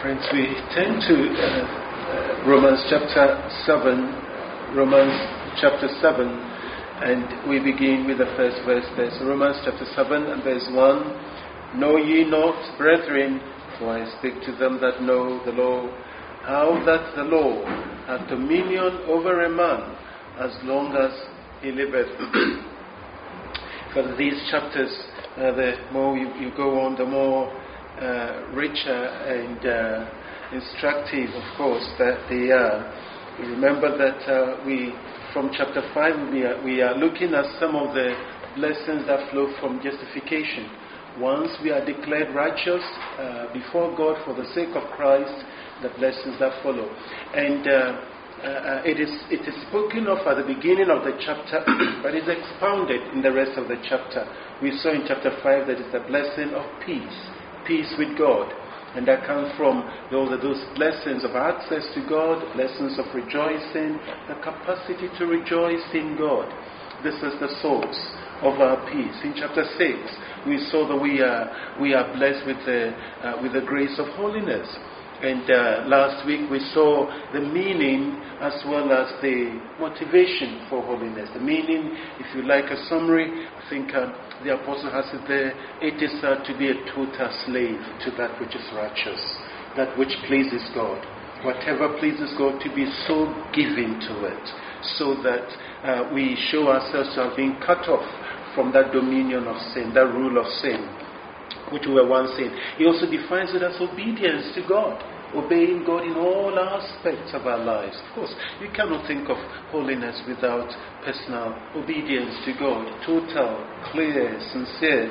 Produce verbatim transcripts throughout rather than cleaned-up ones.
Friends, we turn to uh, uh, Romans chapter seven, Romans chapter seven, and we begin with the first verse there. So Romans chapter seven and verse one, Know ye not, brethren, for I speak to them that know the law, how that the law hath dominion over a man as long as he liveth. For these chapters, uh, the more you, you go on, the more Uh, richer and uh, instructive, of course, that they are. Remember that uh, we, from chapter five, we are, we are looking at some of the blessings that flow from justification. Once we are declared righteous uh, before God for the sake of Christ, the blessings that follow. And uh, uh, it is it is spoken of at the beginning of the chapter, but it's expounded in the rest of the chapter. We saw in chapter five that it's the blessing of peace. Peace with God, and that comes from those, those blessings of access to God, blessings of rejoicing, the capacity to rejoice in God. This is the source of our peace. In chapter six, we saw that we are we are blessed with the uh, with the grace of holiness, and uh, last week we saw the meaning as well as the motivation for holiness. The meaning, if you like a summary, I think. Uh, The apostle has it there, it is uh, to be a total slave to that which is righteous, that which pleases God. Whatever pleases God, to be so given to it, so that uh, we show ourselves to have been cut off from that dominion of sin, that rule of sin, which we were once in. He also defines it as obedience to God. Obeying God in all aspects of our lives. Of course, you cannot think of holiness without personal obedience to God. Total, clear, sincere,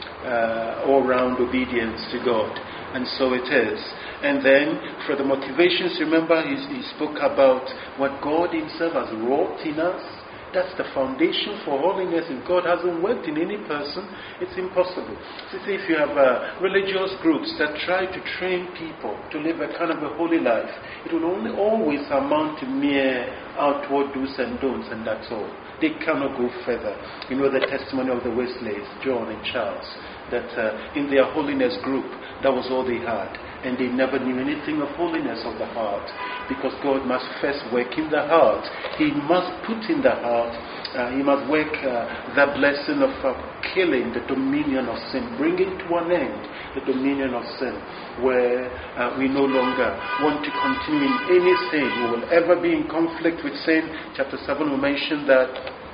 uh, all-round obedience to God. And so it is. And then, for the motivations, remember, he, he spoke about what God himself has wrought in us. That's the foundation for holiness. If God hasn't worked in any person, it's impossible. So if you have uh, religious groups that try to train people to live a kind of a holy life, it will only always amount to mere outward do's and don'ts, and that's all. They cannot go further. You know the testimony of the Wesleys, John and Charles, that uh, in their holiness group, that was all they had. And they never knew anything of holiness of the heart, because God must first work in the heart. He must put in the heart, uh, He must work uh, the blessing of uh, killing the dominion of sin, bringing to an end the dominion of sin, where uh, we no longer want to continue in any sin. We will ever be in conflict with sin. Chapter seven will mention that.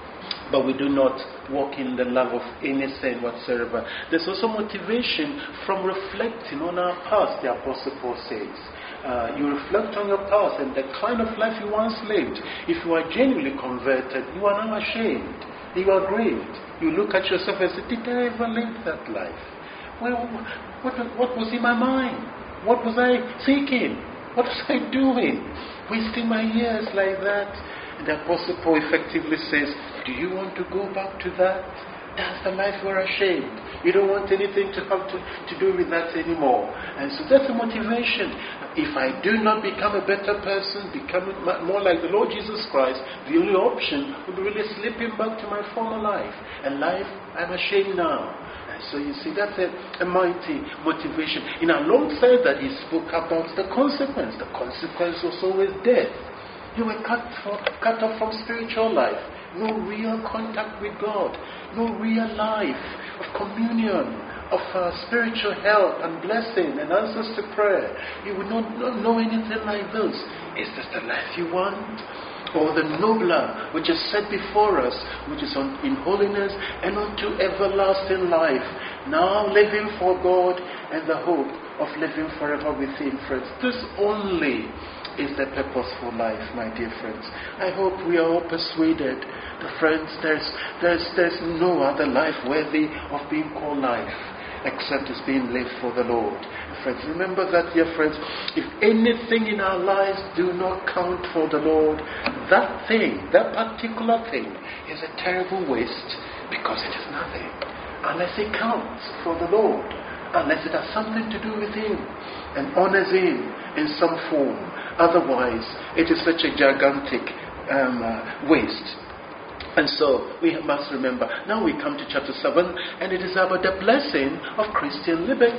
But we do not walk in the love of any sin whatsoever. There's also motivation from reflecting on our past, the Apostle Paul says. Uh, you reflect on your past and the kind of life you once lived. If you are genuinely converted, you are now ashamed. You are grieved. You look at yourself and say, did I ever live that life? Well, what, what was in my mind? What was I thinking? What was I doing? Wasting my years like that? And the Apostle Paul effectively says, do you want to go back to that? That's the life we're ashamed. You don't want anything to have to, to do with that anymore. And so that's the motivation. If I do not become a better person, become more like the Lord Jesus Christ, the only option would be really slipping back to my former life. And life, I'm ashamed now. And so you see, that's a, a mighty motivation. And alongside that, he spoke about the consequence. The consequence was always death. You were cut, for, cut off from spiritual life. No real contact with God. No real life of communion, of uh, spiritual help and blessing and answers to prayer. You would not, not know anything like this. Is this the life you want? Or the nobler, which is set before us, which is on, in holiness and unto everlasting life. Now living for God and the hope of living forever with Him, friends. This only is the purposeful life, my dear friends. I hope we are all persuaded that, friends, there's, there's, there's no other life worthy of being called life except it's being lived for the Lord. Friends, remember that, dear friends, if anything in our lives do not count for the Lord, that thing, that particular thing, is a terrible waste, because it is nothing unless it counts for the Lord, unless it has something to do with Him and honors Him in some form. Otherwise, it is such a gigantic um, uh, waste. And so, we must remember. Now we come to chapter seven, and it is about the blessing of Christian liberty.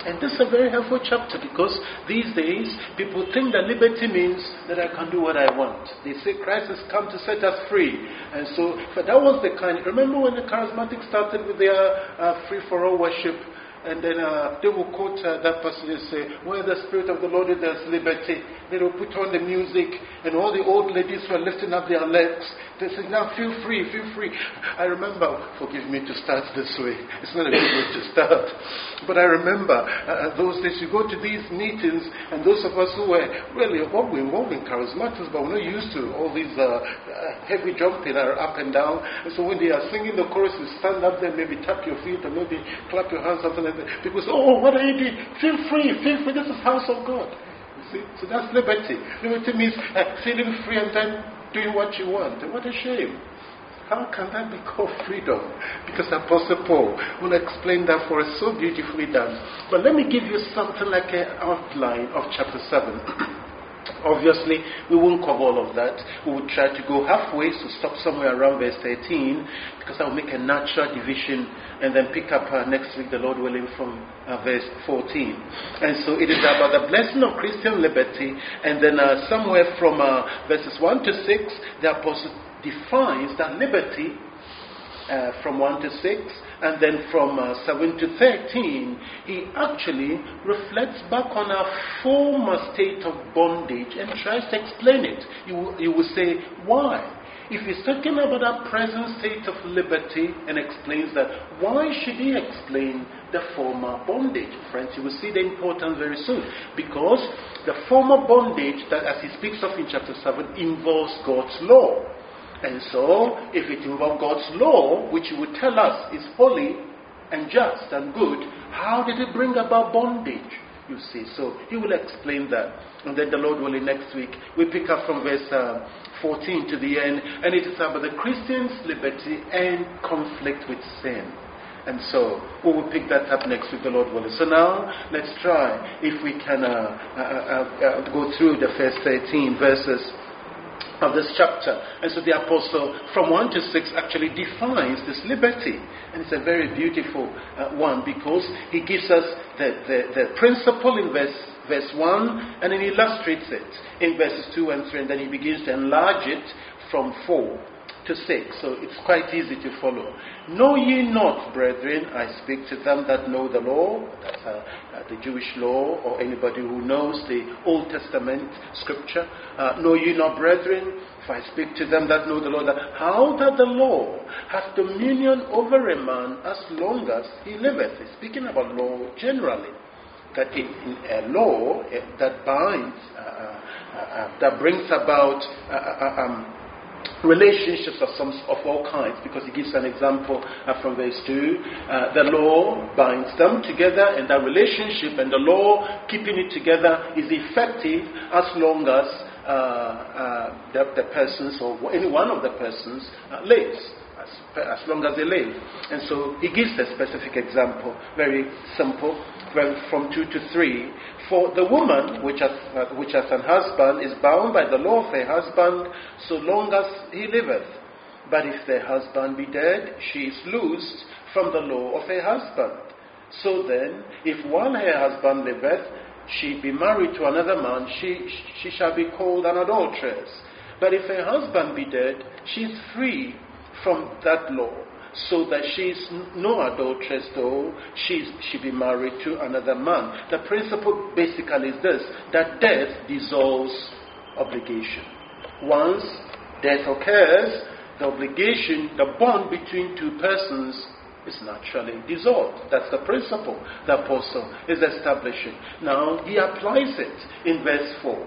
And this is a very helpful chapter because these days people think that liberty means that I can do what I want. They say Christ has come to set us free. And so but that was the kind. Remember when the charismatics started with their uh, free-for-all worship? And then uh, they will quote uh, that person and say, where the Spirit of the Lord is, there's liberty. They will put on the music, and all the old ladies were lifting up their legs. They say, now feel free, feel free. I remember, forgive me to start this way. It's not a good way to start. But I remember uh, those days, you go to these meetings, and those of us who were really involved in charismatics, but we're not used to all these uh, uh, heavy jumping are up and down. And so when they are singing the chorus, you stand up there, maybe tap your feet, or maybe clap your hands, something like that. People say, oh, what are you doing? Feel free, feel free. This is house of God. You see? So that's liberty. Liberty means uh, feeling free and then doing what you want. And what a shame. How can that be called freedom? Because Apostle Paul will explain that for us so beautifully done. But let me give you something like an outline of chapter seven. Obviously, we won't cover all of that. We will try to go halfway, so stop somewhere around verse thirteen, because I will make a natural division and then pick up uh, next week, the Lord willing, from uh, verse fourteen. And so it is about the blessing of Christian liberty, and then uh, somewhere from uh, verses one to six, the apostle defines that liberty uh, from one to six, and then from uh, seven to thirteen, he actually reflects back on our former state of bondage and tries to explain it. You, you will say, why? If he's talking about our present state of liberty and explains that, why should he explain the former bondage? Friends, you will see the importance very soon. Because the former bondage, that as he speaks of in chapter seven, involves God's law. And so, if it involves God's law, which he would tell us is holy and just and good, how did it bring about bondage? You see, so he will explain that. And then the Lord willing, next week, we pick up from verse uh, fourteen to the end, and it is about the Christian's liberty and conflict with sin. And so, we will pick that up next week, the Lord willing. So now, let's try, if we can uh, uh, uh, uh, go through the first thirteen verses of this chapter. And so the apostle from one to six actually defines this liberty, and it's a very beautiful uh, one, because he gives us the, the, the principle in verse, verse one, and then he illustrates it in verses two and three, and then he begins to enlarge it from four to six. So it's quite easy to follow. Know ye not, brethren, I speak to them that know the law, that's uh, uh, the Jewish law, or anybody who knows the Old Testament scripture. Uh, know ye not, brethren, if I speak to them that know the law, that how that the law hath dominion over a man as long as he liveth. He's speaking about law generally. That in, in a law uh, that binds, uh, uh, uh, that brings about uh, uh, um, relationships of some of all kinds, because he gives an example uh, from verse two. Uh, the law binds them together, and that relationship and the law keeping it together is effective as long as uh, uh, the, the persons, or any one of the persons, uh, lives. As, as long as they live. And so he gives a specific example, very simple, from two to three. For the woman, which has, uh, which has an husband, is bound by the law of her husband so long as he liveth. But if the husband be dead, she is loosed from the law of her husband. So then, if while her husband liveth, she be married to another man, she, she shall be called an adulteress. But if her husband be dead, she is free from that law, so that she is no adulteress, though she she be married to another man. The principle basically is this, that death dissolves obligation. Once death occurs, the obligation, the bond between two persons is naturally dissolved. That's the principle the apostle is establishing. Now he applies it in verse four.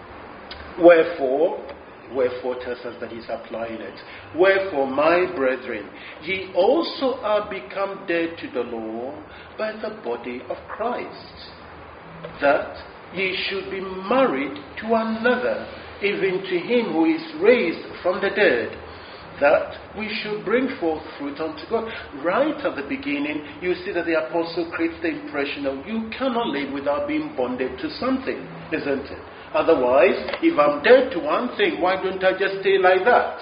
Wherefore, Wherefore tells us that he's applying it. Wherefore, my brethren, ye also are become dead to the law by the body of Christ, that ye should be married to another, even to him who is raised from the dead, that we should bring forth fruit unto God. Right at the beginning, you see that the apostle creates the impression of you cannot live without being bonded to something, isn't it? Otherwise, if I'm dead to one thing, why don't I just stay like that?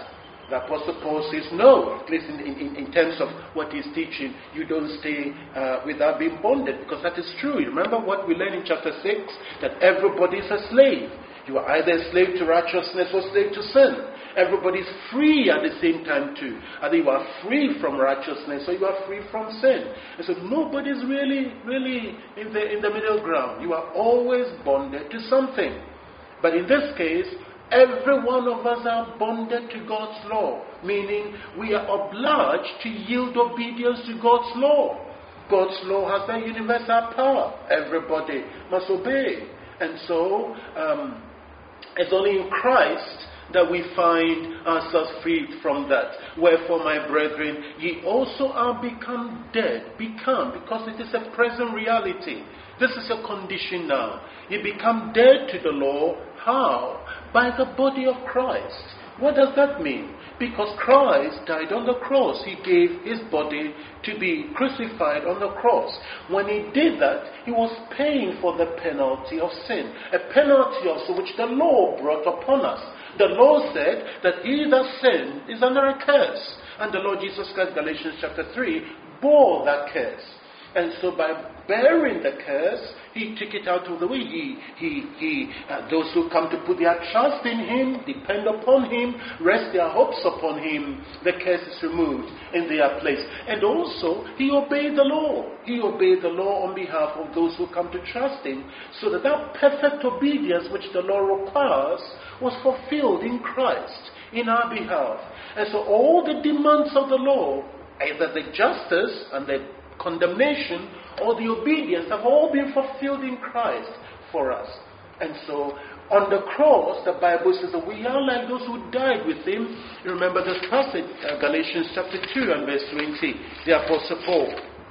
The Apostle Paul says no, at least in, in, in terms of what he's teaching, you don't stay uh, without being bonded, because that is true. You remember what we learned in chapter six? That everybody is a slave. You are either a slave to righteousness or slave to sin. Everybody is free at the same time too. Either you are free from righteousness or you are free from sin. And so nobody is really, really in the, in the middle ground. You are always bonded to something. But in this case, every one of us are bonded to God's law, meaning we are obliged to yield obedience to God's law. God's law has that universal power. Everybody must obey. And so, um, it's only in Christ that we find ourselves freed from that. Wherefore, my brethren, ye also are become dead. Become, because it is a present reality. This is a condition now. You become dead to the law. How? By the body of Christ. What does that mean? Because Christ died on the cross. He gave his body to be crucified on the cross. When he did that, he was paying for the penalty of sin. A penalty also which the law brought upon us. The law said that he that sinned is under a curse. And the Lord Jesus Christ, Galatians chapter three, bore that curse. And so by bearing the curse, he took it out of the way. He, he, he, uh, those who come to put their trust in him, depend upon him, rest their hopes upon him, the curse is removed in their place. And also, he obeyed the law. He obeyed the law on behalf of those who come to trust him, so that that perfect obedience which the law requires was fulfilled in Christ, in our behalf. And so all the demands of the law, either the justice and the condemnation or the obedience, have all been fulfilled in Christ for us. And so on the cross, the Bible says that we are like those who died with him. You remember this passage, uh, Galatians chapter two and verse twenty. The Apostle Paul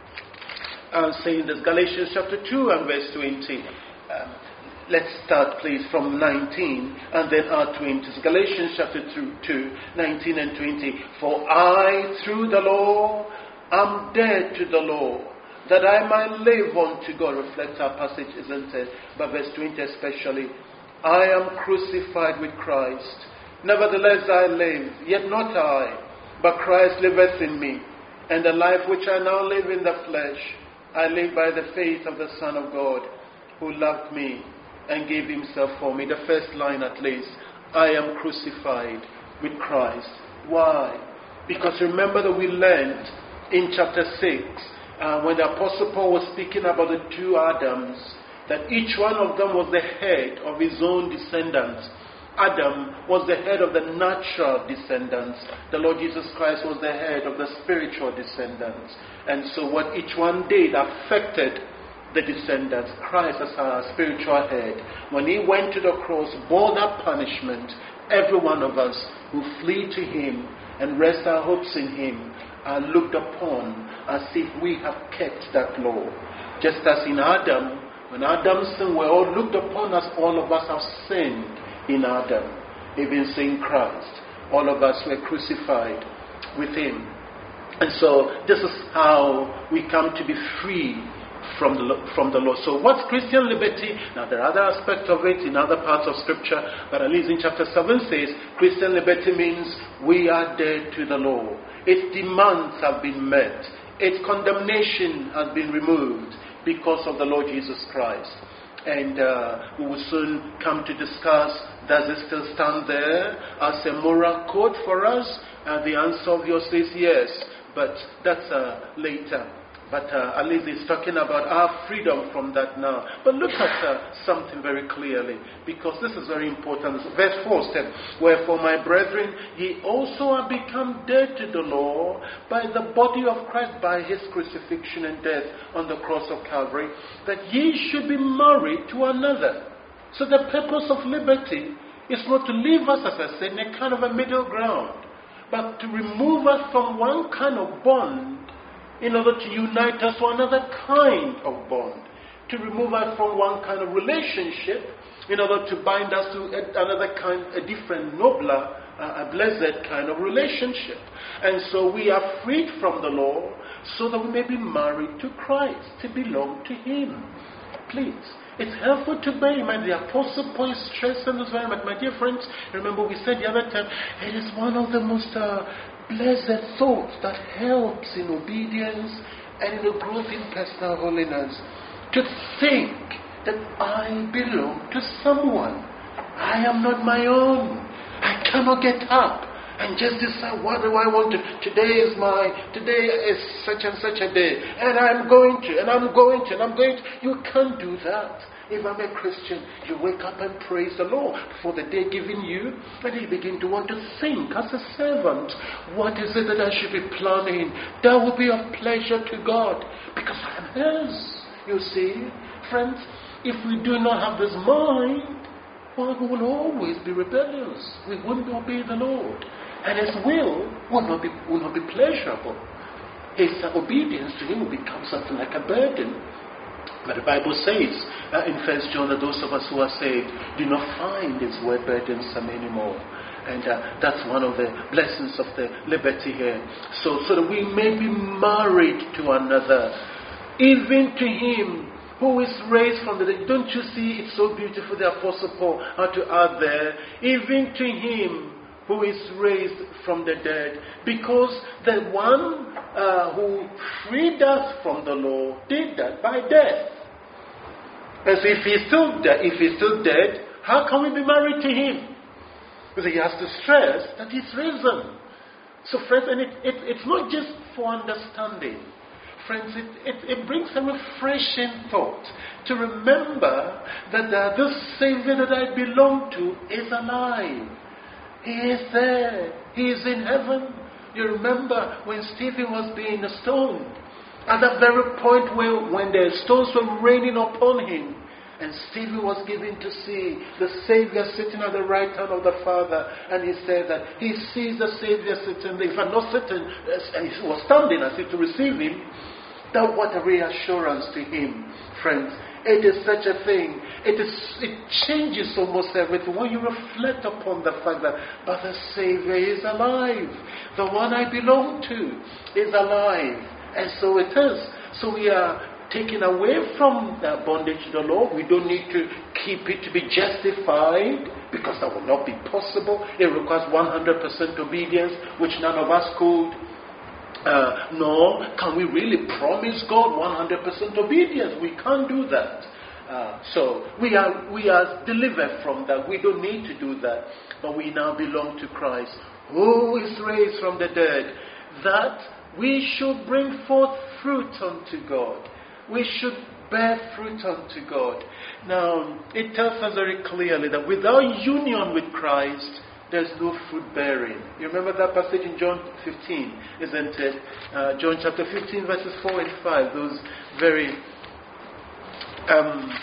uh, saying this, Galatians chapter two and verse twenty. Um, let's start please from nineteen and then our twenties. Galatians chapter two, nineteen and twenty. For I, through the law, I'm dead to the law, that I might live unto God. Reflects our passage, isn't it? But verse twenty especially. I am crucified with Christ. Nevertheless I live, yet not I, but Christ liveth in me. And the life which I now live in the flesh, I live by the faith of the Son of God, who loved me and gave himself for me. The first line at least. I am crucified with Christ. Why? Because remember that we learned in chapter six, uh, when the Apostle Paul was speaking about the two Adams, that each one of them was the head of his own descendants. Adam was the head of the natural descendants. The Lord Jesus Christ was the head of the spiritual descendants. And so what each one did affected the descendants. Christ as our spiritual head, when he went to the cross, bore that punishment. Every one of us who flee to him and rest our hopes in him are looked upon as if we have kept that law. Just as in Adam, when Adam sinned, we're all looked upon as all of us have sinned in Adam. Even in Christ, all of us were crucified with him. And so this is how we come to be free from the, from the law. So what's Christian liberty? Now there are other aspects of it in other parts of Scripture, but at least in chapter seven says, Christian liberty means we are dead to the law. Its demands have been met. Its condemnation has been removed because of the Lord Jesus Christ. And uh, we will soon come to discuss, does it still stand there as a moral code for us? Uh, the answer obviously is yes, but that's uh, later. But uh, at least it's talking about our freedom from that now. But look at uh, something very clearly, because this is very important. Verse four said, wherefore, my brethren, ye also are become dead to the law by the body of Christ, by his crucifixion and death on the cross of Calvary, that ye should be married to another. So the purpose of liberty is not to leave us, as I said, in a kind of a middle ground, but to remove us from one kind of bond in order to unite us to another kind of bond, to remove us from one kind of relationship in order to bind us to another kind, a different, nobler, uh, a blessed kind of relationship. And so we are freed from the law so that we may be married to Christ, to belong to him. Please. It's helpful to bear in mind. The Apostle Paul is stressing this very much. My dear friends, remember we said the other time, it is one of the most uh, blessed thoughts that helps in obedience and in the growth in personal holiness. To think that I belong to someone. I am not my own. I cannot get up and just decide what do I want to. Today is my, today is such and such a day. And I'm going to, and I'm going to, and I'm going to. You can't do that. If I'm a Christian, you wake up and praise the Lord for the day given you, and you begin to want to think as a servant, what is it that I should be planning that will be of pleasure to God? Because I'm His. You see, friends, if we do not have this mind, well, we will always be rebellious. We won't obey the Lord. And His will will not be, will not be pleasurable. His obedience to Him will become something like a burden. But the Bible says uh, in First John that those of us who are saved do not find His word burdensome anymore. And uh, that's one of the blessings of the liberty here. So, so that we may be married to another, even to Him who is raised from the dead. Don't you see it's so beautiful, the Apostle Paul had to add there, even to Him who is raised from the dead. Because the one uh, who freed us from the law did that by death. As if he's still dead, if he's still dead, how can we be married to Him? Because he has to stress that He's risen. So friends, and it, it, it's not just for understanding. Friends, it, it, it brings a refreshing thought to remember that uh, this Savior that I belong to is alive. He is there. He is in heaven. You remember when Stephen was being stoned, at that very point where when the stones were raining upon him, and Stephen was given to see the Savior sitting at the right hand of the Father, and he said that he sees the Savior sitting there. If I'm not sitting, and he was standing as if to receive him, that what a reassurance to him, friends. It is such a thing. It is. It changes almost everything when you reflect upon the fact that, but the Savior is alive. The one I belong to is alive. And so it is. So we are taken away from the bondage to the law. We don't need to keep it to be justified, because that will not be possible. It requires one hundred percent obedience, which none of us could. Uh, nor can we really promise God one hundred percent obedience. We can't do that. Uh, so we are we are delivered from that. We don't need to do that. But we now belong to Christ, who is raised from the dead, that we should bring forth fruit unto God. We should bear fruit unto God. Now, it tells us very clearly that without union with Christ, there's no fruit bearing. You remember that passage in John fifteen, isn't it? Uh, John chapter fifteen, verses four and five. Those very um,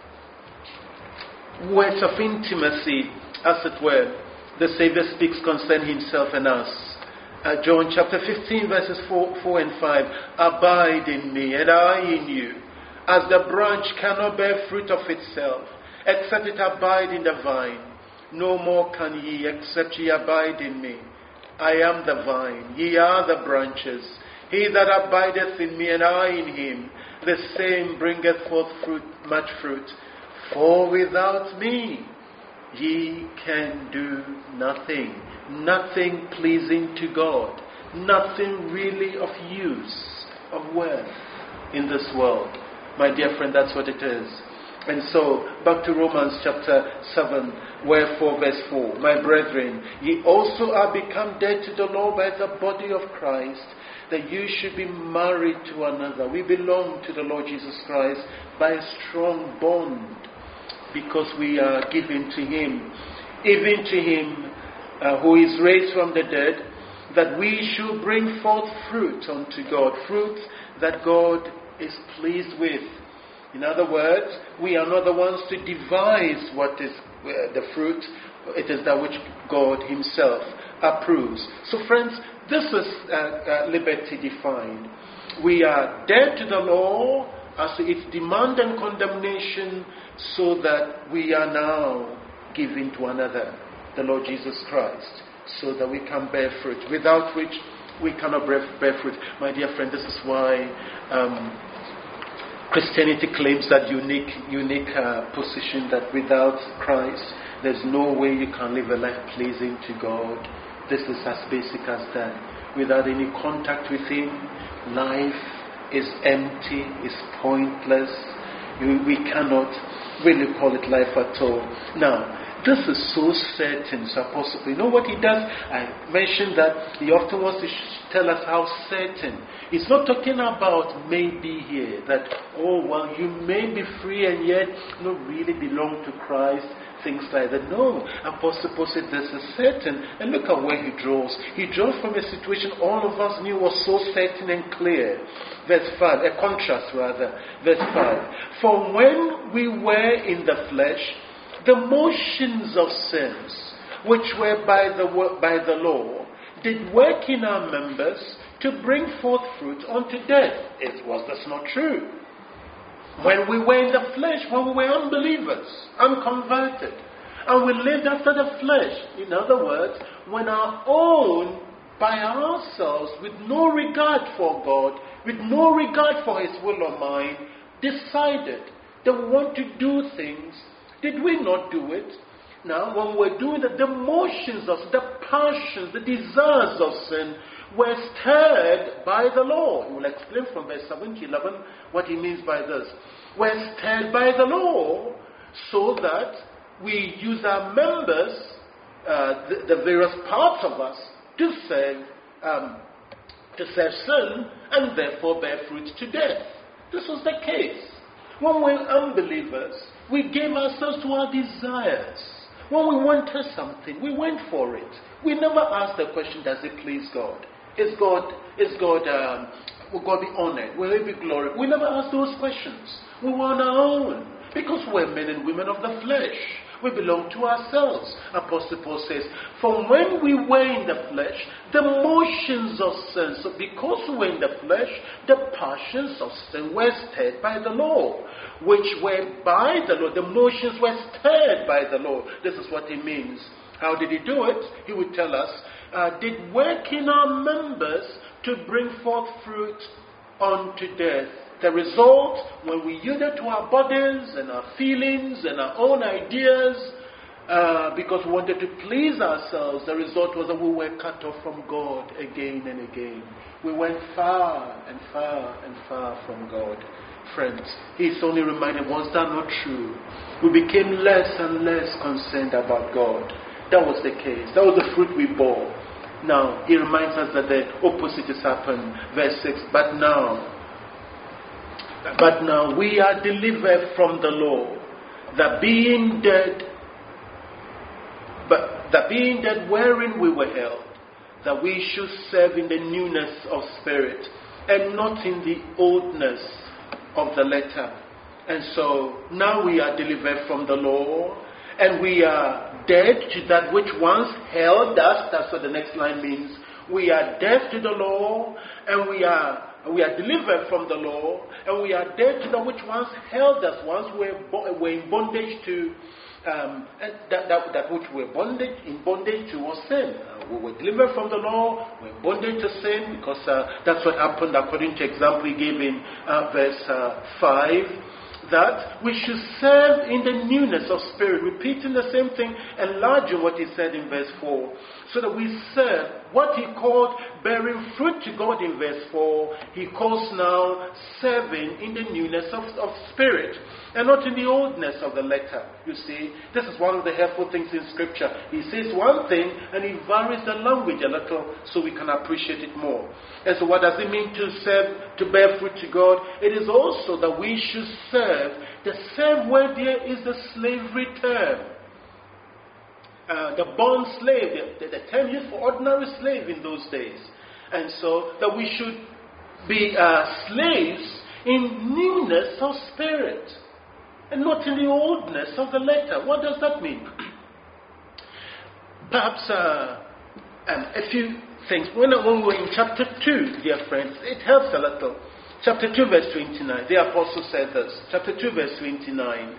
words of intimacy, as it were. The Savior speaks concerning Himself and us. Uh, John chapter fifteen, verses four, four and five. Abide in me, and I in you. As the branch cannot bear fruit of itself, except it abide in the vine, no more can ye, except ye abide in me. I am the vine, ye are the branches. He that abideth in me, and I in him, the same bringeth forth fruit, much fruit. For without me ye can do nothing. Nothing pleasing to God. Nothing really of use, of worth in this world. My dear friend, that's what it is. And so, back to Romans chapter seven, wherefore verse four. My brethren, ye also are become dead to the law by the body of Christ, that you should be married to another. We belong to the Lord Jesus Christ by a strong bond, because we are given to Him. Even to Him uh, who is raised from the dead, that we should bring forth fruit unto God. Fruit that God is pleased with. In other words, we are not the ones to devise what is uh, the fruit. It is that which God Himself approves. So friends, this is uh, uh, liberty defined. We are dead to the law as to its demand and condemnation, so that we are now given to another, the Lord Jesus Christ, so that we can bear fruit, without which we cannot bear, bear fruit. My dear friend, this is why um, Christianity claims that unique, unique uh, position that without Christ, there's no way you can live a life pleasing to God. This is as basic as that. Without any contact with Him, life is empty, is pointless. You, we cannot really call it life at all. Now, this is so certain, so Apostle, you know what he does? I mentioned that he often wants to tell us how certain. He's not talking about maybe here, that, oh, well, you may be free and yet not really belong to Christ, things like that. No, Apostle Paul said this is certain. And look at where he draws. He draws from a situation all of us knew was so certain and clear. Verse five, a contrast rather. Verse five. For when we were in the flesh, the motions of sins, which were by the by the law, did work in our members to bring forth fruit unto death. It was that's not true. When we were in the flesh, when we were unbelievers, unconverted, and we lived after the flesh, in other words, when our own, by ourselves, with no regard for God, with no regard for His will or mine, decided that we want to do things. Did we not do it? Now, when we're doing it, the motions of the passions, the desires of sin were stirred by the law. He will explain from verse seven to eleven what he means by this. Were stirred by the law so that we use our members, uh, the, the various parts of us, to serve, um, to serve sin and therefore bear fruit to death. This was the case. When we're unbelievers, we gave ourselves to our desires. When we wanted something, we went for it. We never asked the question, does it please God? Is God, is God, um, will God be honored? Will He be glorified? We never asked those questions. We were on our own. Because we're men and women of the flesh. We belong to ourselves. Apostle Paul says, from when we were in the flesh, the motions of sin, so because we were in the flesh, the passions of sin were stirred by the law, which were by the law. The motions were stirred by the law. This is what he means. How did he do it? He would tell us, uh, did work in our members to bring forth fruit unto death. The result, when we yielded to our bodies and our feelings and our own ideas, uh, because we wanted to please ourselves, the result was that we were cut off from God again and again. We went far and far and far from God. Friends, He's only reminded, was that not true? We became less and less concerned about God. That was the case. That was the fruit we bore. Now, He reminds us that the opposite has happened. Verse six, but now, But now we are delivered from the law, that being dead, but that being dead wherein we were held, that we should serve in the newness of spirit, and not in the oldness of the letter. And so now we are delivered from the law, and we are dead to that which once held us. That's what the next line means. We are dead to the law, and we are We are delivered from the law, and we are dead to that which once held us. Once we were, bo- were in bondage to, um, and that, that, that which we were bondage, in bondage to was sin. Uh, we were delivered from the law, we were in bondage to sin, because uh, that's what happened according to example he gave in uh, verse uh, five. That we should serve in the newness of spirit, repeating the same thing, enlarging what he said in verse four, so that we serve what he called bearing fruit to God in verse four, he calls now serving in the newness of, of spirit, and not in the oldness of the letter. You see, this is one of the helpful things in Scripture. He says one thing, and he varies the language a little, so we can appreciate it more. And so what does it mean to serve, to bear fruit to God? It is also that we should serve. The same word there is the slavery term. Uh, the bond slave, the, the, the term used for ordinary slave in those days. And so that we should be uh, slaves in newness of spirit, and not in the oldness of the letter. What does that mean? Perhaps uh, um, a few things. When, when we were in chapter two, dear friends, it helps a little. Chapter two, verse twenty-nine. The apostle said this. Chapter two, verse twenty-nine.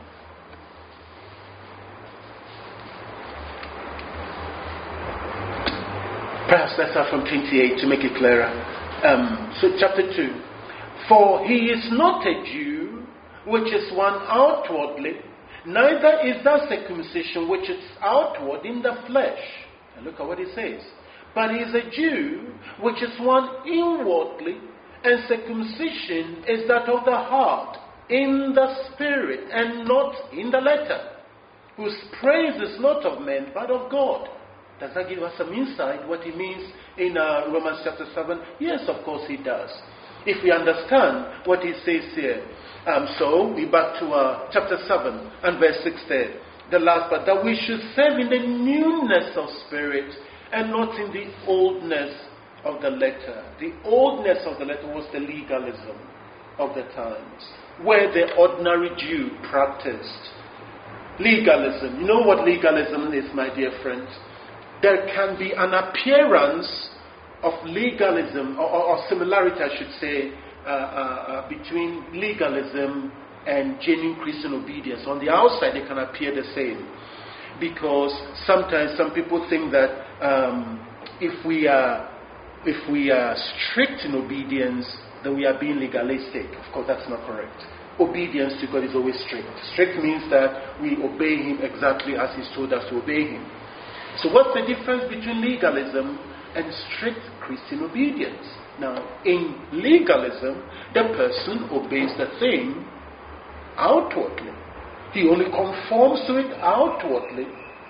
Perhaps let's start from twenty-eight to make it clearer. Um, so chapter two. For he is not a Jew which is one outwardly, neither is that circumcision which is outward in the flesh. And look at what he says. But he is a Jew, which is one inwardly, and circumcision is that of the heart, in the spirit, and not in the letter, whose praise is not of men, but of God. Does that give us some insight what he means in uh, Romans chapter seven? Yes, of course he does. If we understand what he says here. Um, so, we back to uh, chapter seven and verse six there. The last part, that we should serve in the newness of spirit and not in the oldness of the letter. The oldness of the letter was the legalism of the times, where the ordinary Jew practiced. Legalism. You know what legalism is, my dear friends? There can be an appearance of legalism, or, or similarity, I should say, uh, uh, uh, between legalism and genuine Christian obedience. On the outside, they can appear the same. Because sometimes some people think that um, if we are if we are strict in obedience, then we are being legalistic. Of course, that's not correct. Obedience to God is always strict. Strict means that we obey Him exactly as He's told us to obey Him. So what's the difference between legalism and strict Christian obedience? Now, in legalism, the person obeys the thing outwardly. He only conforms to it outwardly.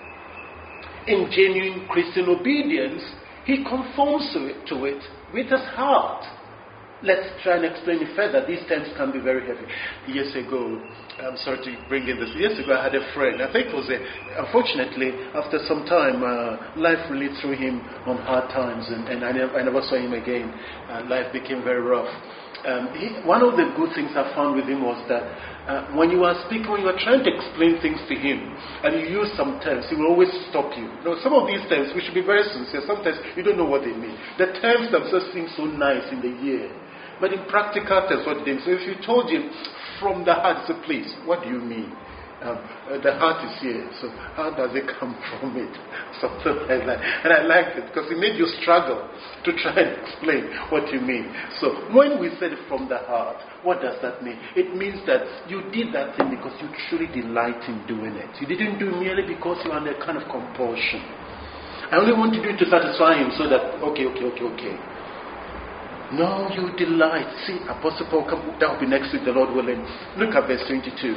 In genuine Christian obedience, he conforms to it, to it with his heart. Let's try and explain it further. These terms can be very heavy. Years ago, I'm sorry to bring in this. Years ago, I had a friend. I think it was, a, unfortunately, after some time, uh, life really threw him on hard times, and, and I, never, I never saw him again. Uh, life became very rough. Um, he, one of the good things I found with him was that uh, when you are speaking, when you are trying to explain things to him, and you use some terms, he will always stop you. You know, some of these terms, we should be very sincere. Sometimes you don't know what they mean. The terms themselves seem so nice in the ear. But in practical terms, what they mean. So if you told him from the heart, so please, what do you mean? Um, uh, the heart is here, so how does it come from it? Something like that. And I liked it because it made you struggle to try and explain what you mean. So when we said from the heart, what does that mean? It means that you did that thing because you truly delight in doing it. You didn't do it merely because you are under kind of compulsion. I only want to do it to satisfy him so that, okay, okay, okay, okay. No, you delight. See, Apostle Paul, that will be next week, the Lord willing. Look at verse twenty-two.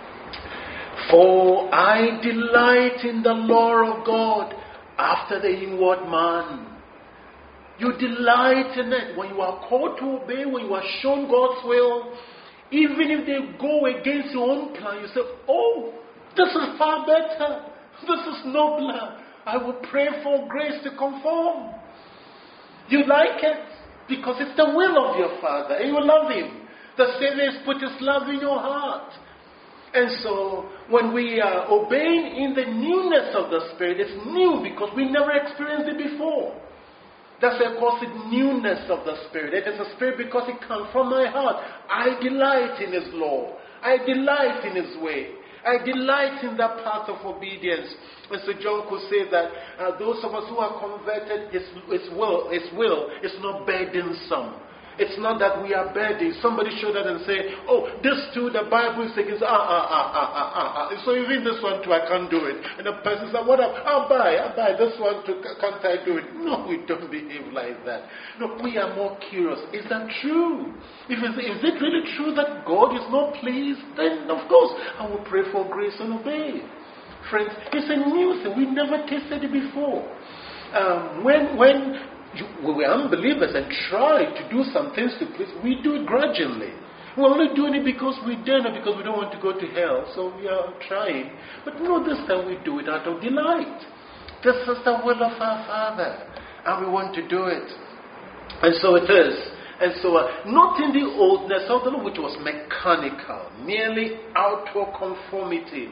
For I delight in the law of God after the inward man. You delight in it. When you are called to obey, when you are shown God's will, even if they go against your own plan, you say, oh, this is far better. This is nobler. I will pray for grace to conform. You like it because it's the will of your Father and you love Him. The Savior has put His love in your heart. And so, when we are obeying in the newness of the Spirit, it's new because we never experienced it before. That's why I call it newness of the Spirit. It is a Spirit because it comes from my heart. I delight in His law. I delight in His way. I delight in that path of obedience. And so John could say that uh, those of us who are converted, His, his will, His will is not burdensome. It's not that we are burdened. Somebody show that and say, oh, this too, the Bible is against, ah, ah, ah, ah, ah, ah, ah. So even this one too, I can't do it. And the person says, what up? I'll buy, I'll buy this one too, can't I do it? No, we don't behave like that. No, we are more curious. Is that true? If it's, is it really true that God is not pleased? Then, of course, I will pray for grace and obey. Friends, it's a new thing. We never tasted it before. Um, when, when, You, we were unbelievers and try to do some things to please, we do it grudgingly. We're only doing it because we dare not, because we don't want to go to hell. So we are trying. But no, this time we do it out of delight. This is the will of our Father. And we want to do it. And so it is. And so uh, not in the oldness of the law, which was mechanical, merely outward conformity.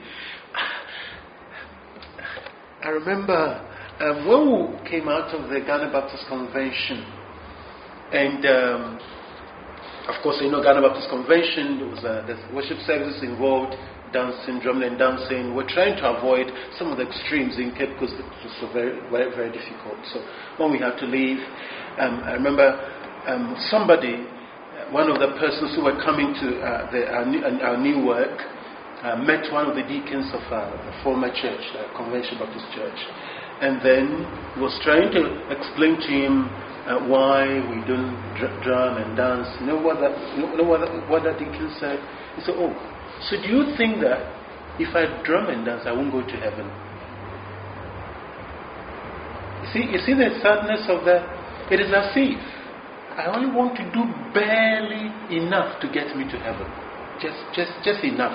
I remember Um, when we came out of the Ghana Baptist Convention, and um, of course, you know, Ghana Baptist Convention, there was uh, the worship services involved, dancing, drumming and dancing. We're trying to avoid some of the extremes in Cape because it was so very, very, very difficult. So when we had to leave, um, I remember um, somebody, one of the persons who were coming to uh, the, our, new, our new work uh, met one of the deacons of uh, the former church, the Convention Baptist Church, and then was trying to explain to him uh, why we don't dr- drum and dance. You know what that, you know what, that, what that deacon said? He said, "Oh, so do you think that if I drum and dance, I won't go to heaven?" You see, you see the sadness of that? It is as if I only want to do barely enough to get me to heaven. Just, just, just enough.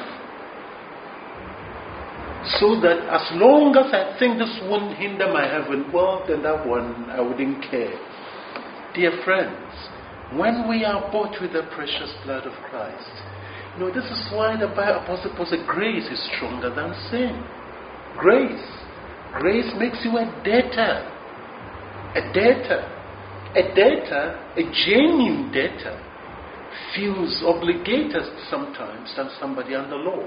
So that as long as I think this won't hinder my heaven, well, then that one, I wouldn't care. Dear friends, when we are bought with the precious blood of Christ, you know, this is why the Bible Apostle Paul said grace is stronger than sin. Grace. Grace makes you a debtor. A debtor. A debtor, a genuine debtor, feels obligated sometimes than somebody under law.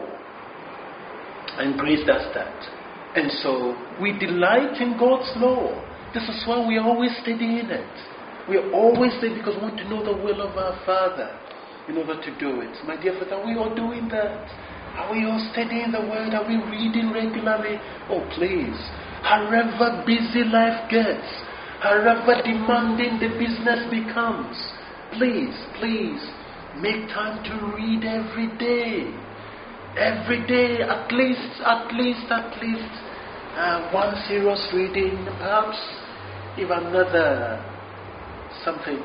And grace does that. And so we delight in God's law. This is why we are always studying it. We are always studying because we want to know the will of our Father in order to do it. My dear friends, are we all doing that? Are we all studying the Word? Are we reading regularly? Oh, please. However busy life gets, however demanding the business becomes, please, please, make time to read every day. Every day, at least, at least, at least, uh, one serious reading, perhaps even another something.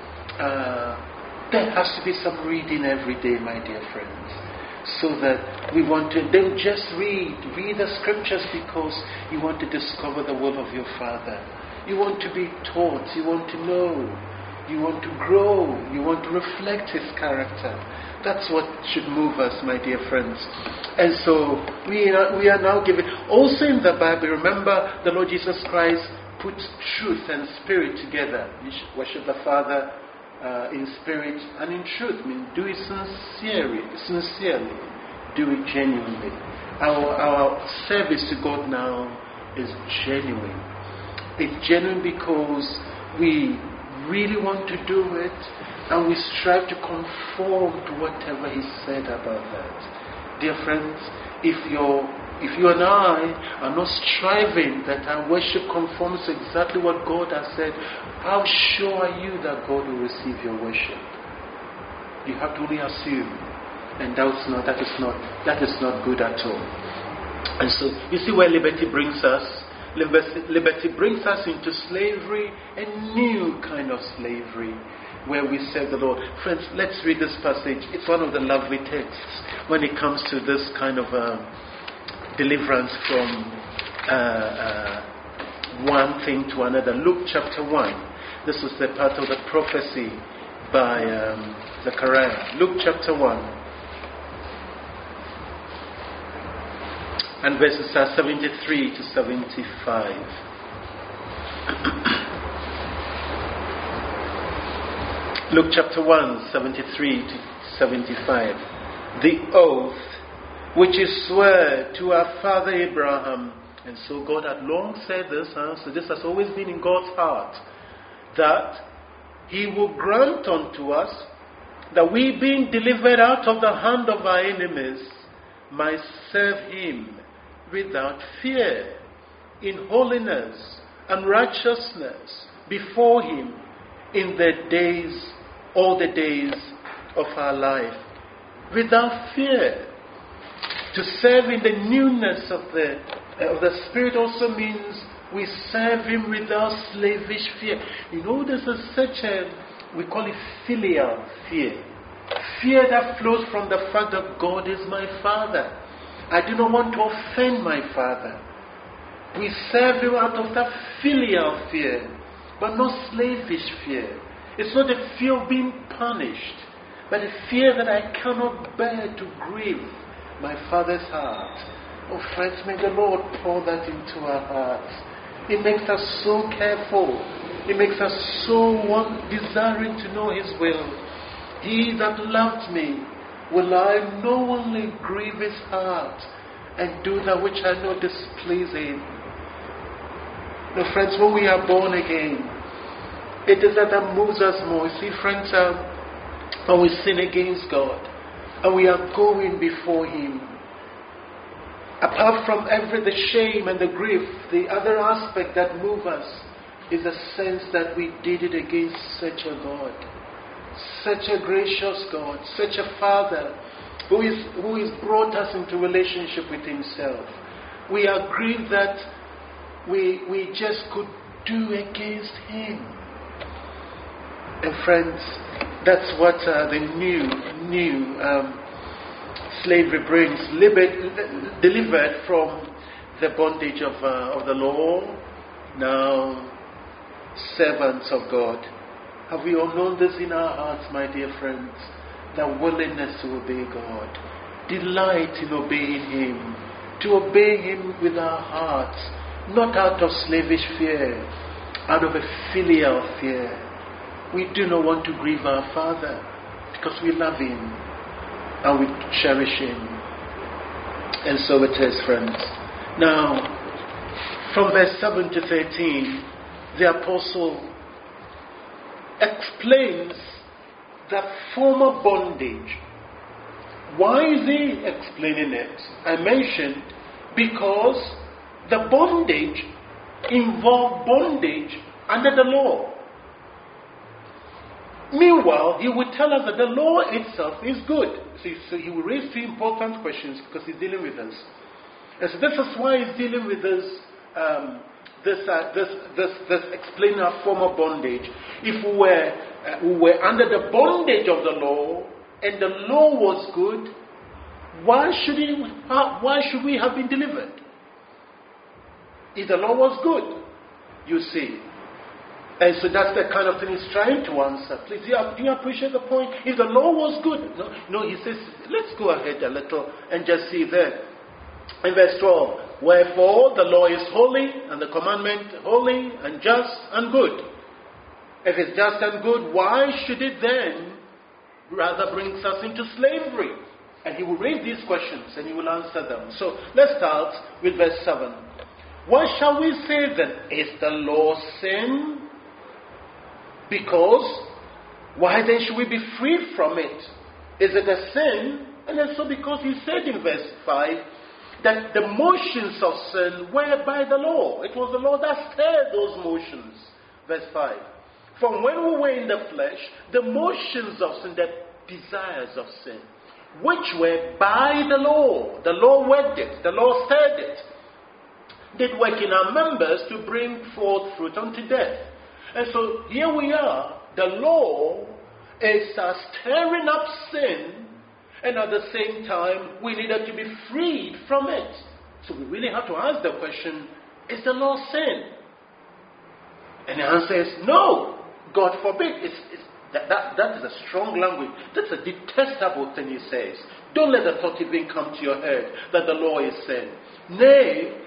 Uh, there has to be some reading every day, my dear friends. So that we want to, don't just read, read the scriptures because you want to discover the will of your Father. You want to be taught, you want to know, you want to grow, you want to reflect His character. That's what should move us, my dear friends. And so we are, we are now given, also in the Bible, remember the Lord Jesus Christ put truth and spirit together. You should worship the Father uh, in spirit and in truth. I mean, do it sincerely, sincerely, do it genuinely. Our, our service to God now is genuine. It's genuine because we really want to do it and we strive to conform to whatever He said about that. Dear friends, if you're, if you and I are not striving that our worship conforms to exactly what God has said, how sure are you that God will receive your worship? You have to only assume, and that's not, that is not, that is not good at all. And so, you see where liberty brings us? Liberty brings us into slavery, a new kind of slavery, where we serve the Lord. Friends, let's read this passage. It's one of the lovely texts when it comes to this kind of uh, deliverance from uh, uh, one thing to another. Luke chapter one. This is the part of the prophecy by um, Zechariah. Luke chapter one. And verses are seventy-three to seventy-five. Luke chapter one, seventy-three to seventy-five. The oath which is swore to our father Abraham. And so God had long said this, huh? So this has always been in God's heart, that He will grant unto us that we, being delivered out of the hand of our enemies, might serve Him without fear, in holiness and righteousness before Him in the days, all the days of our life. Without fear. To serve in the newness of the, uh, of the Spirit also means we serve Him without slavish fear. You know, this is such a, we call it filial fear. Fear that flows from the fact that God is my Father. I do not want to offend my Father. We serve Him out of that filial fear, but not slavish fear. It's not a fear of being punished, but a fear that I cannot bear to grieve my Father's heart. Oh friends, may the Lord pour that into our hearts. It makes us so careful. It makes us so want, desiring to know His will. He that loved me will I knowingly grieve His heart and do that which I know displease Him. No, friends, when we are born again, it is that that moves us more. See, friends, uh, and we sin against God, and we are going before Him. Apart from every the shame and the grief, the other aspect that moves us is a sense that we did it against such a God, such a gracious God, such a Father who is who is brought us into relationship with Himself. We are grieved that we we just could do against Him. And friends, that's what uh, the new new. Um, Slavery brings, liber- delivered from the bondage of, uh, of the law, now servants of God. Have we all known this in our hearts, my dear friends? The willingness to obey God, delight in obeying Him, to obey Him with our hearts, not out of slavish fear, out of a filial fear. We do not want to grieve our Father because we love Him and we cherish Him. And so it is, friends. Now, from verse seven to thirteen, the apostle explains the former bondage. Why is he explaining it? I mentioned because the bondage involved bondage under the law. Meanwhile, he would tell us that the law itself is good. So, so he will raise two important questions because he's dealing with us. And so this is why he's dealing with this, um, this, uh, this, this, this explaining our former bondage. If we were, uh, we were under the bondage of the law and the law was good, why should, he, uh, why should we have been delivered? If the law was good, you see. And so that's the kind of thing he's trying to answer. Please, do you, do you appreciate the point? If the law was good, no, no, he says, let's go ahead a little and just see there. In verse twelve, wherefore the law is holy, and the commandment holy and just and good. If it's just and good, why should it then rather brings us into slavery? And he will raise these questions and he will answer them. So let's start with verse seven. What shall we say then? Is the law sin? Because, why then should we be freed from it? Is it a sin? And then so because he said in verse five that the motions of sin were by the law. It was the law that stirred those motions. Verse five. From when we were in the flesh, the motions of sin, the desires of sin, which were by the law. The law worked it. The law stirred it. Did work in our members to bring forth fruit unto death. And so here we are, the law is uh, stirring up sin, and at the same time, we needed to be freed from it. So we really have to ask the question, is the law sin? And the answer is no, God forbid. It's, it's, that, that, that is a strong language. That's a detestable thing he says. Don't let the thought even come to your head that the law is sin. Nay,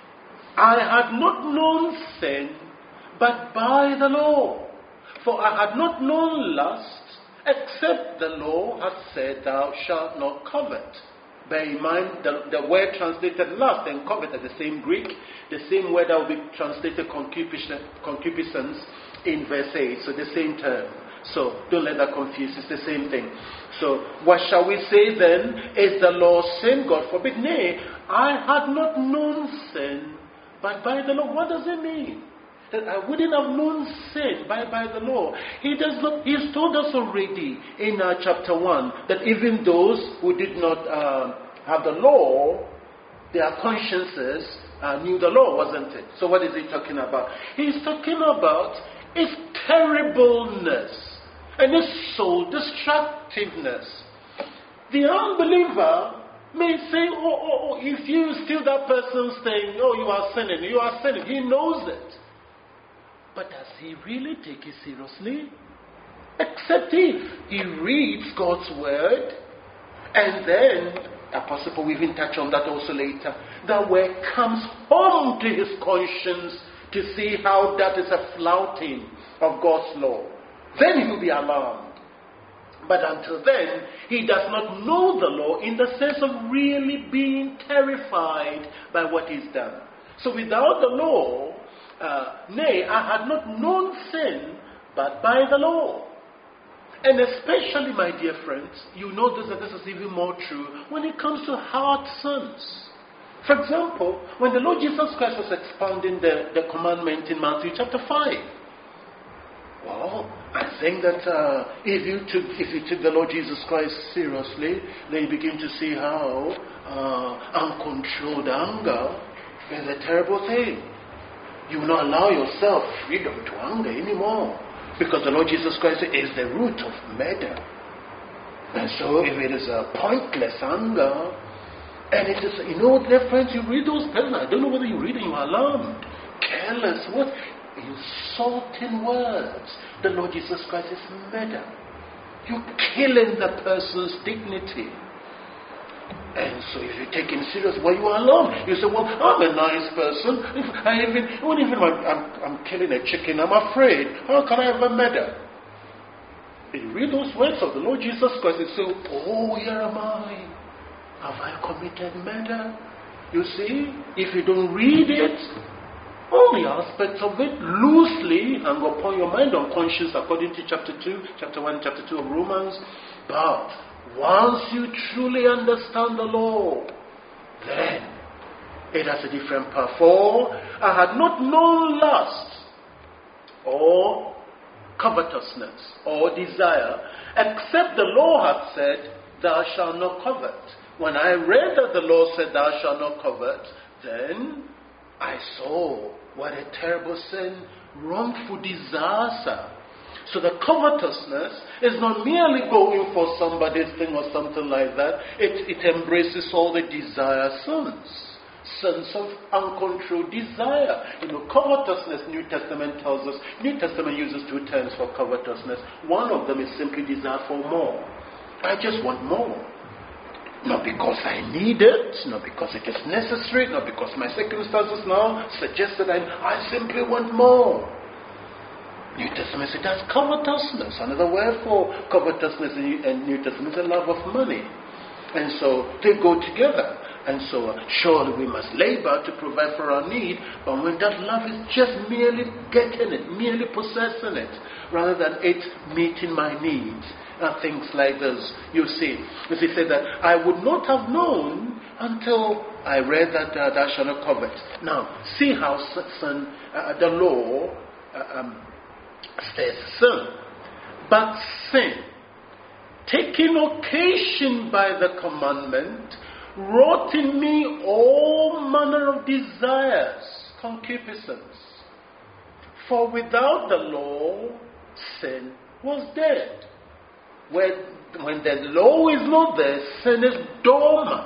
I had not known sin but by the law. For I had not known lust, except the law had said, thou shalt not covet. Bear in mind, the, the word translated lust and covet are the same Greek, the same word that will be translated concupiscence, concupiscence in verse eight, so the same term. So don't let that confuse, it's the same thing. So what shall we say then? Is the law sin? God forbid. Nay, I had not known sin, but by the law. What does it mean? That I wouldn't have known sin by, by the law. He does not. He's told us already in uh, chapter one that even those who did not uh, have the law, their consciences uh, knew the law, wasn't it? So what is he talking about? He's talking about its terribleness and its soul destructiveness. The unbeliever may say, oh, oh, oh, if you steal that person's thing, oh, you are sinning, you are sinning. He knows it. But does he really take it seriously? Except if he reads God's word, and then, Apostle Paul will even touch on that also later, that word comes home to his conscience to see how that is a flouting of God's law. Then he will be alarmed. But until then, he does not know the law in the sense of really being terrified by what he's done. So without the law, Uh, nay, I had not known sin, but by the law. And especially, my dear friends, you notice that this is even more true when it comes to hard sins. For example, when the Lord Jesus Christ was expounding the, the commandment in Matthew chapter five, well, I think that uh, if you took if you took the Lord Jesus Christ seriously, then you begin to see how uh, uncontrolled anger is a terrible thing. You will not allow yourself freedom to anger anymore, because the Lord Jesus Christ is the root of murder. And so if it is a pointless anger, and it is, you know, dear friends, you read those passages, I don't know whether you read it, you are alarmed, careless, what? Insulting words. The Lord Jesus Christ is murder. You're killing the person's dignity. And so if you take him serious, well, you are alarmed. You say, well, I'm a nice person. If I even, when even I'm, I'm, I'm killing a chicken, I'm afraid. How can I ever murder? You read those words of the Lord Jesus Christ and say, oh, here am I. Have I committed murder? You see, if you don't read it, all the aspects of it loosely hang upon your mind unconscious, according to chapter two, chapter one, chapter two of Romans. But once you truly understand the law, then it has a different path. For I had not known lust or covetousness or desire, except the law had said, thou shalt not covet. When I read that the law said, thou shalt not covet, then I saw what a terrible sin wrongful disaster. So the covetousness is not merely going for somebody's thing or something like that. It, it embraces all the desire sins. Sins of uncontrolled desire. You know, covetousness, New Testament tells us, New Testament uses two terms for covetousness. One of them is simply desire for more. I just want more. Not because I need it, not because it is necessary, not because my circumstances now suggest that I, I simply want more. New Testament says that's covetousness. Another word for covetousness in New Testament is a love of money. And so they go together. And so uh, surely we must labor to provide for our need, but when that love is just merely getting it, merely possessing it, rather than it meeting my needs, and things like this, you see. As he said that, I would not have known until I read that uh, thou shalt not covet. Now, see how sin, uh, the law uh, um, says sin. But sin, taking occasion by the commandment, wrought in me all manner of desires, concupiscence. For without the law, sin was dead. When, when the law is not there, sin is dormant.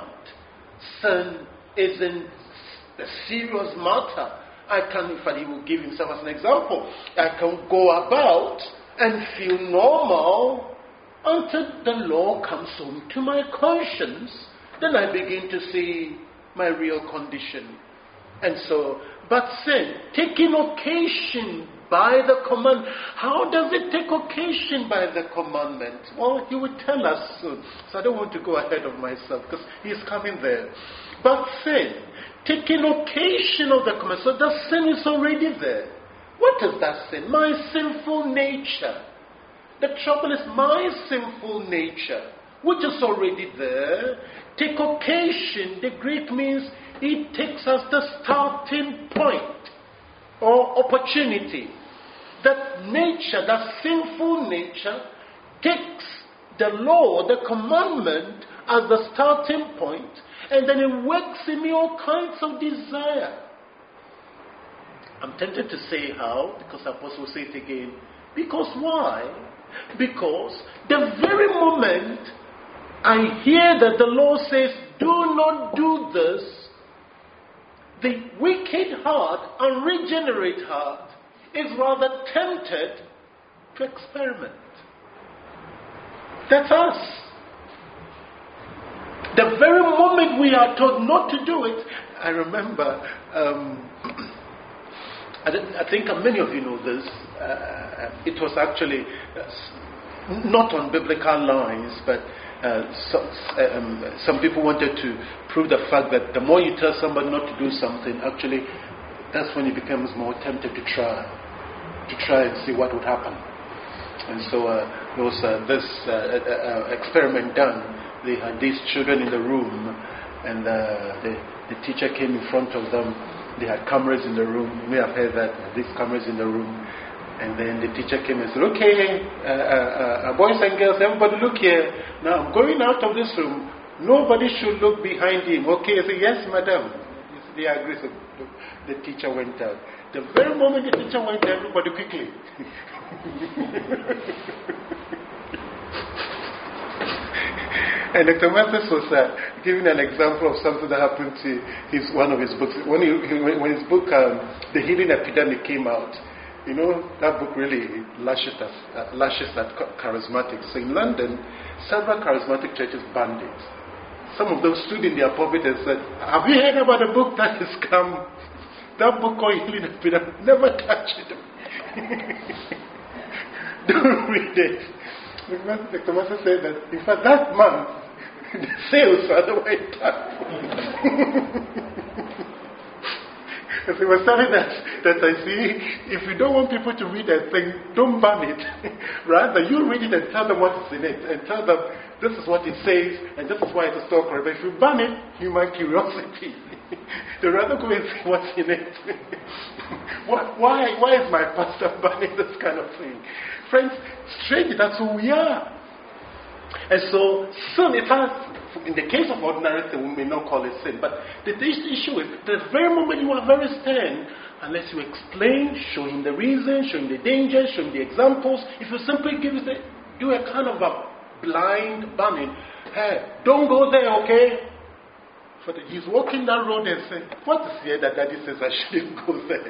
Sin is in a serious matter. I can, in fact, he will give himself as an example. I can go about and feel normal until the law comes home to my conscience. Then I begin to see my real condition. And so, but sin, taking occasion by the command. How does it take occasion by the commandment? Well, he would tell us soon. So I don't want to go ahead of myself because he is coming there. But sin, taking occasion of the command. So the sin is already there. What is that sin? My sinful nature. The trouble is my sinful nature, which is already there. Take occasion. The Greek means it takes us the starting point or opportunity. That nature, that sinful nature, takes the law, the commandment, as the starting point, and then it works in me all kinds of desire. I'm tempted to say how, because the apostle will say it again. Because why? Because the very moment I hear that the law says, do not do this, the wicked heart, unregenerate heart, is rather tempted to experiment. That's us. The very moment we are told not to do it, I remember, um, I, I think many of you know this, uh, it was actually uh, not on biblical lines, but uh, so, um, some people wanted to prove the fact that the more you tell somebody not to do something, actually, that's when he becomes more tempted to try, to try and see what would happen. And so uh, there was uh, this uh, uh, experiment done. They had these children in the room, and uh, the, the teacher came in front of them. They had cameras in the room. You may have heard that, these cameras in the room. And then the teacher came and said, okay, uh, uh, uh, boys and girls, everybody look here. Now I'm going out of this room. Nobody should look behind him. Okay, I said, yes, madam. They agreed. So the teacher went out. The very moment the teacher went out, everybody quickly. And Doctor Mathis was uh, giving an example of something that happened to his, one of his books. When, he, when his book, um, The Healing Epidemic, came out, you know, that book really lashes at, uh, lashes at charismatics. So in London, several charismatic churches banned it. Some of them stood in their pulpit and said, have you heard about the book that has come? That book called Healing Epidemic, never touch it. Don't read it. Doctor Master said that, in fact, that month, the sales were the way down. Because he was telling us that, I see, if you don't want people to read that thing, don't ban it. Rather, you read it and tell them what is in it, and tell them this is what it says, and this is why it's a store correct. But if you ban it, human curiosity. They'd rather go and see what's in it. why, why is my pastor banning this kind of thing? Friends, strange, that's who we are. And so, sin, it has, in the case of ordinary sin, we may not call it sin, but the issue is, the very moment you are very stern, unless you explain, show him the reason, show him the danger, show him the examples, if you simply give it, do a kind of a blind banning, hey, don't go there, okay? But he's walking that road and saying, what is here that daddy says I shouldn't go there?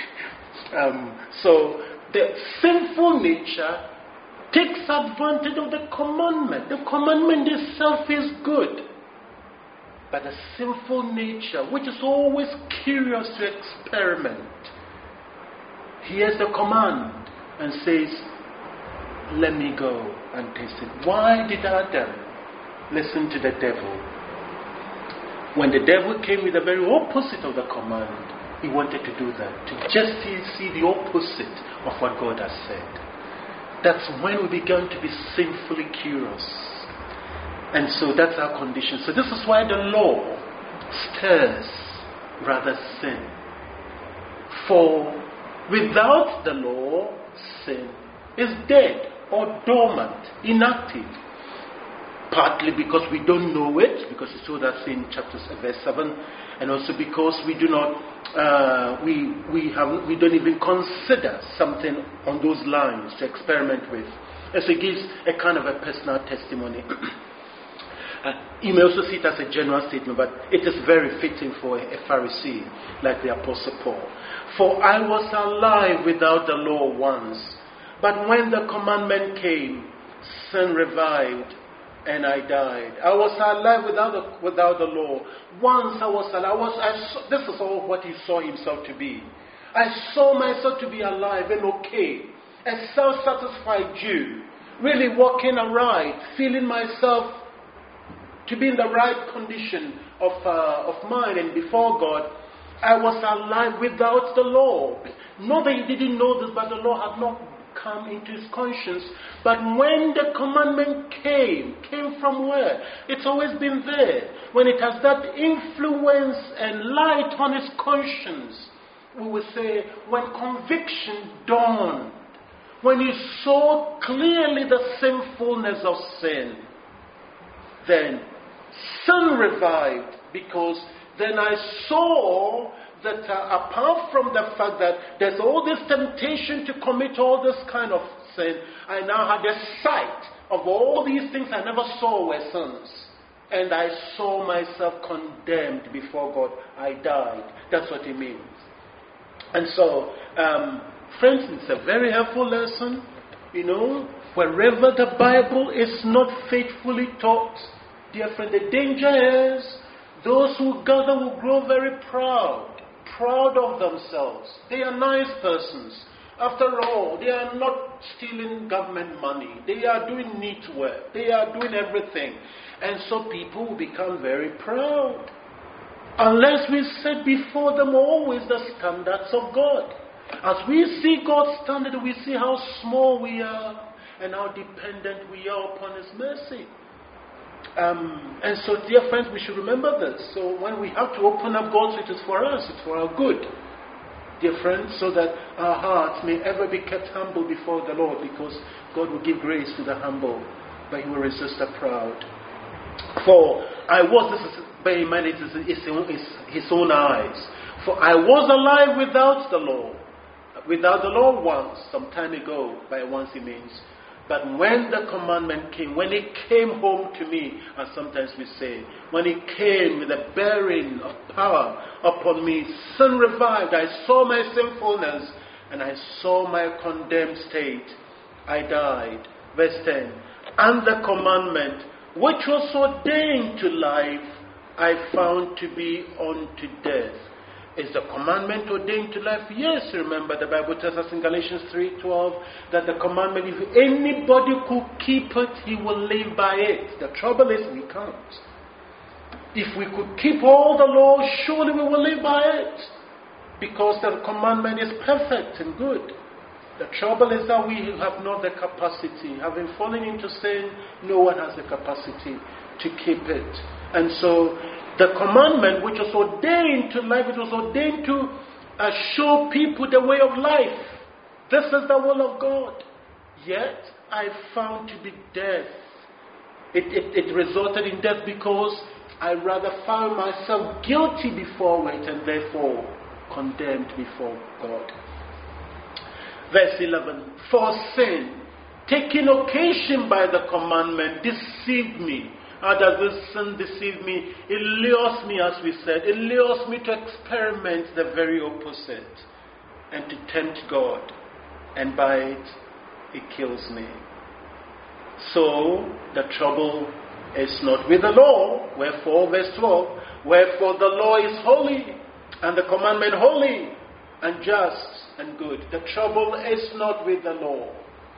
um, so, the sinful nature takes advantage of the commandment. The commandment itself is good. But the sinful nature, which is always curious to experiment, hears the command and says, let me go and taste it. Why did Adam listen to the devil? When the devil came with the very opposite of the command, he wanted to do that, to just see the opposite of what God has said. That's when we began to be sinfully curious. And so that's our condition. So this is why the law stirs rather sin. For without the law, sin is dead or dormant, inactive. Partly because we don't know it, because it's told us in chapter verse seven, and also because we do not, uh, we we have we don't even consider something on those lines to experiment with. And so it gives a kind of a personal testimony. uh, you may also see it as a general statement, but it is very fitting for a, a Pharisee like the Apostle Paul. For I was alive without the law once, but when the commandment came, sin revived. And I died. I was alive without the, without the law. Once I was alive. I was, I saw, this is all what he saw himself to be. I saw myself to be alive and okay. A self-satisfied Jew. Really walking aright. Feeling myself to be in the right condition of, uh, of mind and before God. I was alive without the law. Not that he didn't know this, but the law had not come into his conscience. But when the commandment came, came from where? It's always been there. When it has that influence and light on his conscience, we would say, when conviction dawned, when he saw clearly the sinfulness of sin, then sin revived, because then I saw that uh, apart from the fact that there's all this temptation to commit all this kind of sin, I now had a sight of all these things I never saw were sins. And I saw myself condemned before God. I died. That's what it means. And so, um, friends, it's a very helpful lesson. You know, wherever the Bible is not faithfully taught, dear friend, the danger is those who gather will grow very proud. Proud of themselves. They are nice persons. After all, they are not stealing government money. They are doing neat work. They are doing everything. And so people will become very proud. Unless we set before them always the standards of God. As we see God's standard, we see how small we are. and how dependent we are upon His mercy. Um, and so, dear friends, we should remember this. So when we have to open up God's it is for us, it's for our good, dear friends, so that our hearts may ever be kept humble before the Lord, because God will give grace to the humble, but He will resist the proud. For I was, this is, bear in mind, it is His own eyes. For I was alive without the law, without the law once, some time ago, by once He means. But when the commandment came, when it came home to me, as sometimes we say, when it came with a bearing of power upon me, sin revived. I saw my sinfulness, and I saw my condemned state. I died. Verse ten. And the commandment, which was ordained to life, I found to be unto death. Is the commandment ordained to life? Yes, remember the Bible tells us in Galatians three twelve that the commandment, if anybody could keep it, he will live by it. The trouble is we can't. If we could keep all the law, surely we will live by it, because the commandment is perfect and good. The trouble is that we have not the capacity. Having fallen into sin, no one has the capacity to keep it. And so the commandment, which was ordained to life, it was ordained to uh, show people the way of life. This is the will of God. Yet I found to be death. It, it, it resulted in death because I rather found myself guilty before it, and therefore condemned before God. Verse eleven. For sin, taking occasion by the commandment, deceived me. How does this sin deceive me? It lures me, as we said, it lures me to experiment the very opposite and to tempt God. And by it, it kills me. So, the trouble is not with the law. Wherefore, verse twelve, wherefore the law is holy, and the commandment holy, and just, and good. The trouble is not with the law.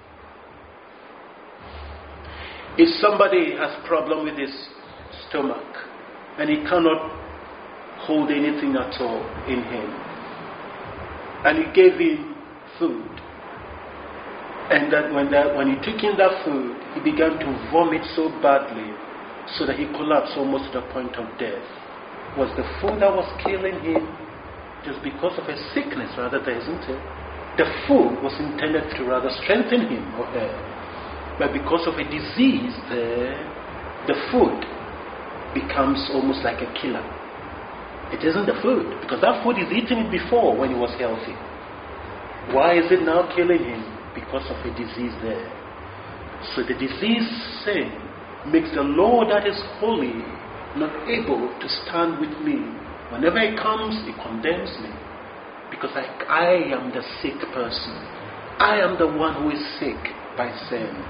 If somebody has a problem with his stomach and he cannot hold anything at all in him, and you gave him food, and that when that when he took in that food, he began to vomit so badly so that he collapsed almost to the point of death, was the food that was killing him just because of a sickness rather than, isn't it? The food was intended to rather strengthen him or her. But because of a disease, the, the food becomes almost like a killer. It isn't the food, because that food is eaten it before when he was healthy. Why is it now killing him? Because of a disease there. So the disease sin makes the law that is holy not able to stand with me. Whenever it comes, it condemns me. Because I, I am the sick person. I am the one who is sick by sin.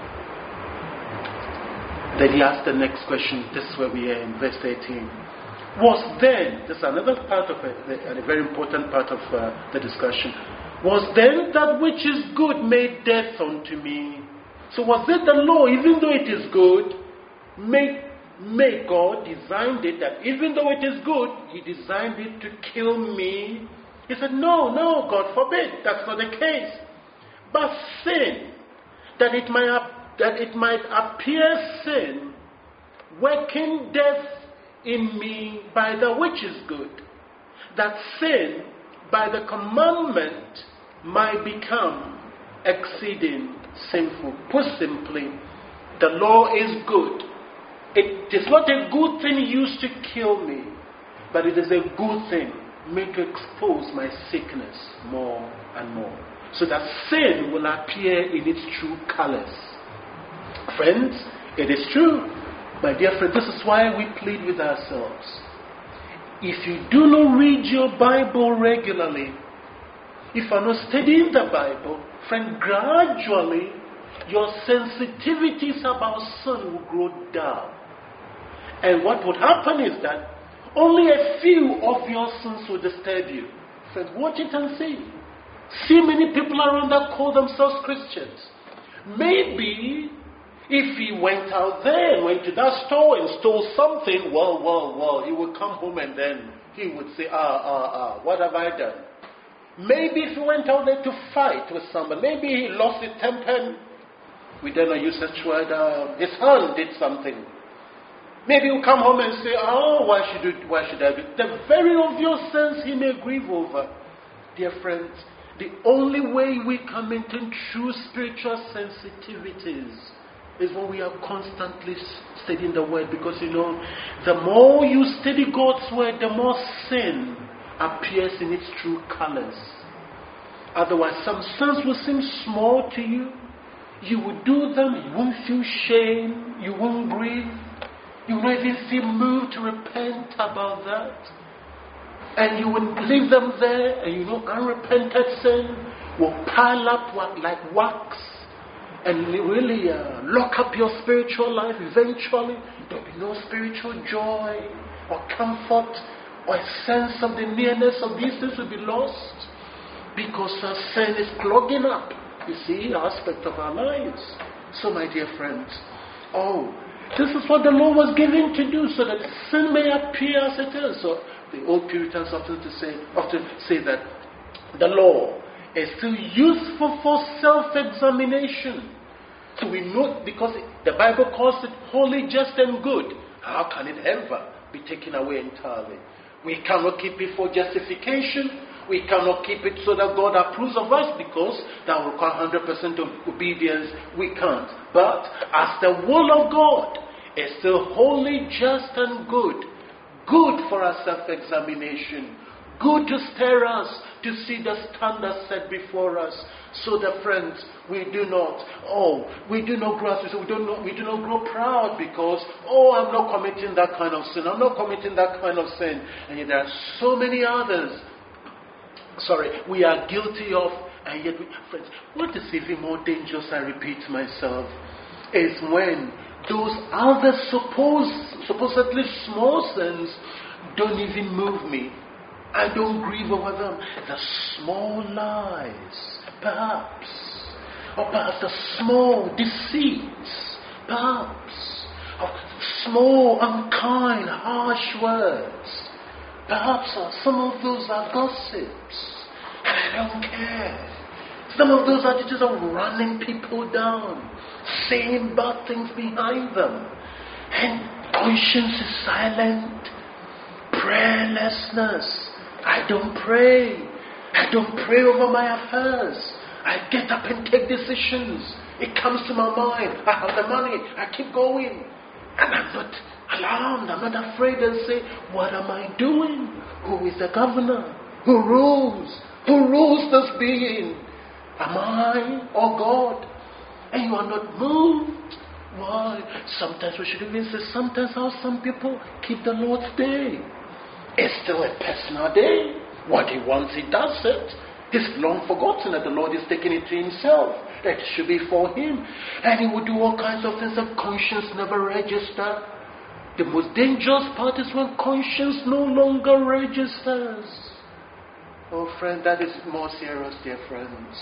Then he asked the next question. This is where we are in verse eighteen. Was then, this is another part of it, and a very important part of uh, the discussion. Was then that which is good made death unto me? So was it the law, even though it is good, made, made God designed it that even though it is good, He designed it to kill me? He said, no, no, God forbid. That's not the case. But sin, that it might have that it might appear sin, working death in me by the which is good, that sin by the commandment might become exceeding sinful. Put simply, the law is good. It is not a good thing used to kill me, but it is a good thing made to expose my sickness more and more, so that sin will appear in its true colors. Friends, it is true. My dear friend, this is why we plead with ourselves. If you do not read your Bible regularly, if you are not studying the Bible, friend, gradually your sensitivities about sin will grow down. And what would happen is that only a few of your sins will disturb you. Friend, watch it and see. See many people around that call themselves Christians. Maybe if he went out there and went to that store and stole something, well, well, well, he would come home and then he would say, ah, ah, ah, what have I done? Maybe if he went out there to fight with somebody, maybe he lost his temper, we dare not use such word. Uh, his hand did something. Maybe you come home and say, oh, why should you, why should I be? The very obvious sense he may grieve over. Dear friends, the only way we can maintain true spiritual sensitivities is when we are constantly studying the word. Because, you know, the more you study God's word, the more sin appears in its true colors. Otherwise, some sins will seem small to you. You will do them, you won't feel shame, you won't grieve. You will not even feel moved to repent about that. And you will leave them there, and you know, unrepented sin will pile up like wax and really uh, lock up your spiritual life. Eventually, there will be no spiritual joy or comfort or a sense of the nearness of these things will be lost because our sin is clogging up, you see, aspect of our lives. So, my dear friends, oh, this is what the law was given to do, so that sin may appear as it is. So the old Puritans often to say, often say that the law is still useful for self-examination. So we know, because the Bible calls it holy, just, and good. How can it ever be taken away entirely? We cannot keep it for justification. We cannot keep it so that God approves of us, because that will require one hundred percent of obedience. We can't. But as the will of God is still holy, just, and good, good for our self-examination, good to stir us to see the standards set before us, so that, friends, we do not, oh, we do not grow, we do not, we do not grow proud because, oh, I'm not committing that kind of sin, I'm not committing that kind of sin, and yet there are so many others. Sorry, we are guilty of, and yet, we, friends, what is even more dangerous, I repeat myself, is when those other supposed, supposedly small sins don't even move me. I don't grieve over them. The small lies, perhaps, or perhaps the small deceits, perhaps, or small, unkind, harsh words. Perhaps uh, some of those are gossips, and I don't care. Some of those are just running people down, saying bad things behind them, and conscience is silent. Prayerlessness. I don't pray. I don't pray over my affairs. I get up and take decisions. It comes to my mind. I have the money. I keep going, and I'm not alarmed. I'm not afraid and say, what am I doing? Who is the governor? Who rules? Who rules this being? Am I or God? And you are not moved. Why? Sometimes we should even say, sometimes how some people keep the Lord's Day. It's still a personal day. What he wants, he does it. He's long forgotten that the Lord is taking it to himself. That it should be for him. And he will do all kinds of things that conscience never registered. The most dangerous part is when conscience no longer registers. Oh, friend, that is more serious, dear friends.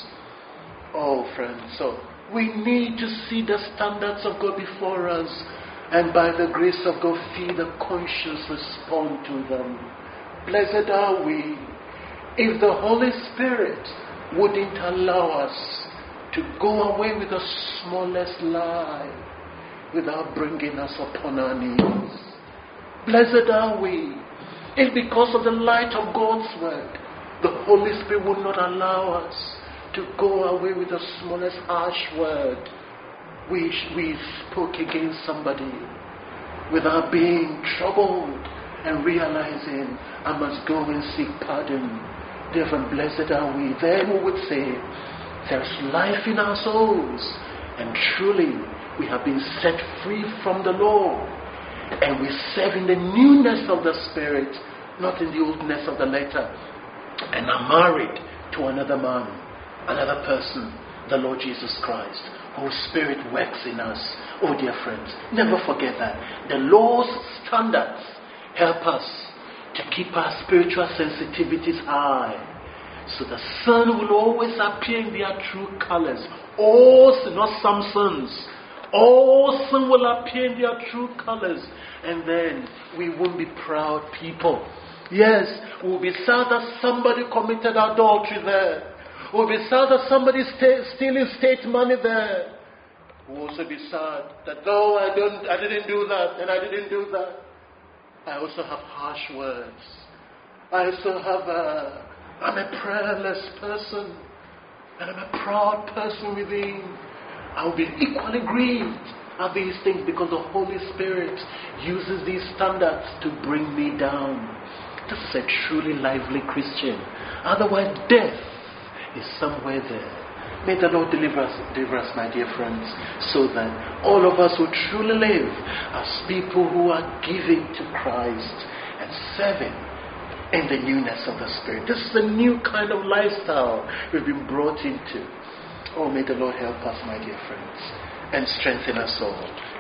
Oh, friends, so we need to see the standards of God before us, and by the grace of God, feel the conscience respond to them. Blessed are we if the Holy Spirit wouldn't allow us to go away with the smallest lie without bringing us upon our knees. Blessed are we if, because of the light of God's word, the Holy Spirit would not allow us to go away with the smallest harsh word which we spoke against somebody without being troubled and realizing, I must go and seek pardon. Therefore, blessed are we. Then we would say, there's life in our souls, and truly we have been set free from the law, and we serve in the newness of the Spirit, not in the oldness of the letter, and are married to another man, another person, the Lord Jesus Christ, whose Spirit works in us. Oh, dear friends, never forget that. The law's standards help us to keep our spiritual sensitivities high, so the sun will always appear in their true colors. All sin, not some sins. All sin will appear in their true colors, and then we won't be proud people. Yes, we'll be sad that somebody committed adultery there. We'll be sad that somebody st- stealing state money there. will also be sad that, no, I don't, I didn't do that, and I didn't do that. I also have harsh words. I also have a, I'm a prayerless person, and I'm a proud person within. I'll be equally grieved at these things because the Holy Spirit uses these standards to bring me down. This is a truly lively Christian. Otherwise, death is somewhere there. May the Lord deliver us, deliver us, my dear friends, so that all of us will truly live as people who are giving to Christ and serving in the newness of the Spirit. This is a new kind of lifestyle we've been brought into. Oh, may the Lord help us, my dear friends, and strengthen us all.